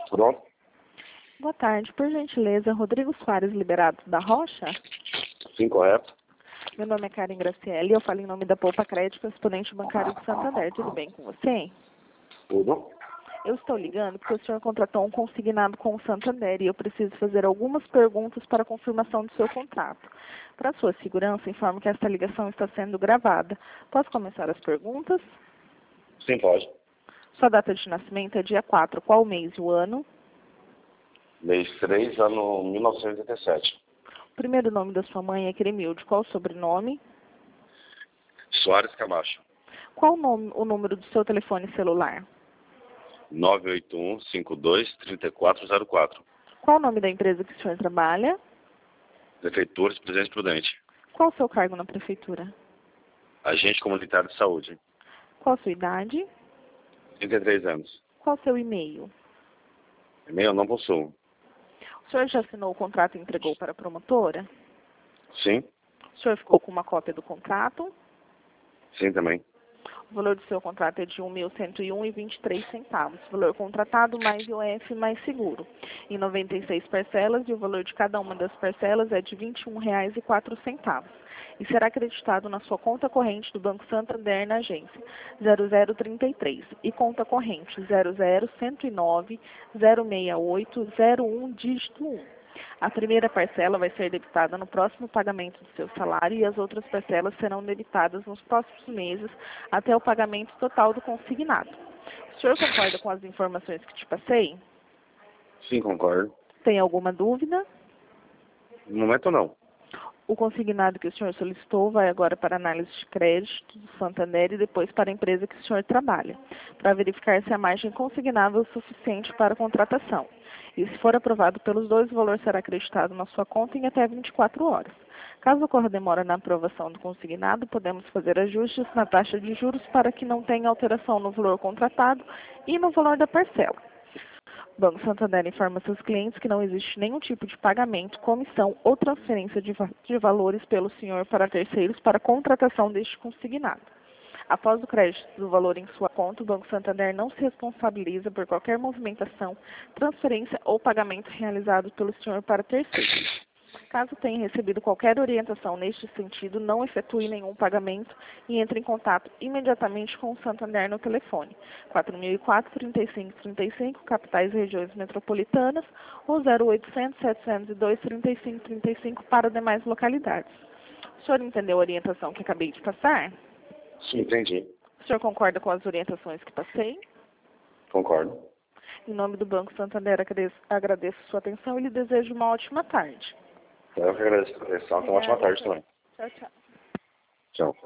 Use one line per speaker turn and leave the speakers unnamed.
Pronto?
Boa tarde, por gentileza, Rodrigo Soares Liberato da Rocha?
Sim, correto.
Meu nome é Karen Graciele e eu falo em nome da Poupa Crédito, correspondente bancário de Santander. Tudo bem com você?
Tudo?
Eu estou ligando porque o senhor contratou um consignado com o Santander e eu preciso fazer algumas perguntas para a confirmação do seu contrato. Para sua segurança, informo que esta ligação está sendo gravada. Posso começar as perguntas?
Sim, pode.
Sua data de nascimento é dia 4. Qual o mês e o ano?
Mês 3, ano 1987.
O primeiro nome da sua mãe é Cremilde. Qual o sobrenome?
Soares Camacho.
Qual o número do seu telefone celular?
981-52-3404.
Qual o nome da empresa que o senhor trabalha?
Prefeitura de Presidente Prudente.
Qual o seu cargo na prefeitura?
Agente comunitário de saúde.
Qual a sua idade?
33 anos.
Qual o seu e-mail?
E-mail não possuo.
O senhor já assinou o contrato e entregou para a promotora?
Sim?
O senhor ficou com uma cópia do contrato?
Sim, também.
O valor do seu contrato é de R$ 1.101,23. Valor contratado mais IOF mais seguro. Em 96 parcelas e o valor de cada uma das parcelas é de R$ 21,04. E será acreditado na sua conta corrente do Banco Santander na agência 0033 e conta corrente 00109-068-01 dígito 1. A primeira parcela vai ser debitada no próximo pagamento do seu salário e as outras parcelas serão debitadas nos próximos meses até o pagamento total do consignado. O senhor concorda com as informações que te passei?
Sim, concordo.
Tem alguma dúvida?
No momento não.
O consignado que o senhor solicitou vai agora para análise de crédito do Santander e depois para a empresa que o senhor trabalha, para verificar se a margem consignável é suficiente para a contratação. E se for aprovado pelos dois, o valor será acreditado na sua conta em até 24 horas. Caso ocorra demora na aprovação do consignado, podemos fazer ajustes na taxa de juros para que não tenha alteração no valor contratado e no valor da parcela. O Banco Santander informa seus clientes que não existe nenhum tipo de pagamento, comissão ou transferência de valores pelo senhor para terceiros para a contratação deste consignado. Após o crédito do valor em sua conta, o Banco Santander não se responsabiliza por qualquer movimentação, transferência ou pagamento realizado pelo senhor para terceiros. Caso tenha recebido qualquer orientação neste sentido, não efetue nenhum pagamento e entre em contato imediatamente com o Santander no telefone 4004-3535, capitais e regiões metropolitanas, ou 0800-702-3535 para demais localidades. O senhor entendeu a orientação que acabei de passar?
Sim, entendi.
O senhor concorda com as orientações que passei?
Concordo.
Em nome do Banco Santander, agradeço sua atenção e lhe desejo uma ótima tarde.
Eu que agradeço a atenção. Então, ótima tarde também.
Tchau, tchau.
Tchau.